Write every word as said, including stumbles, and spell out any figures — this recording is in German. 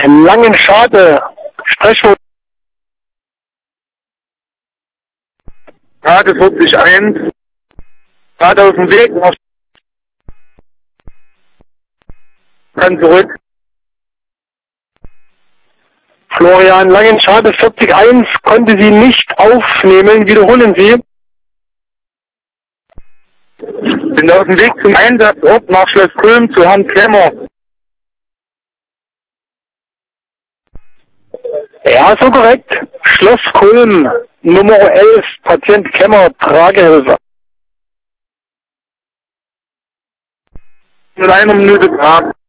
Langenschade, Sprechwort. Rate vierzig eins, gerade auf dem Weg, auf kann zurück. Florian, Langenschade vierzig eins konnte Sie nicht aufnehmen. Wiederholen Sie. Bin auf dem Weg zum Einsatzort nach Schloss Kulm zu Herrn Klemmer. Ja, so korrekt. Schloss Kulm, Nummer elf, Patient Kemmer, Tragehilfe. In einer Minute dran.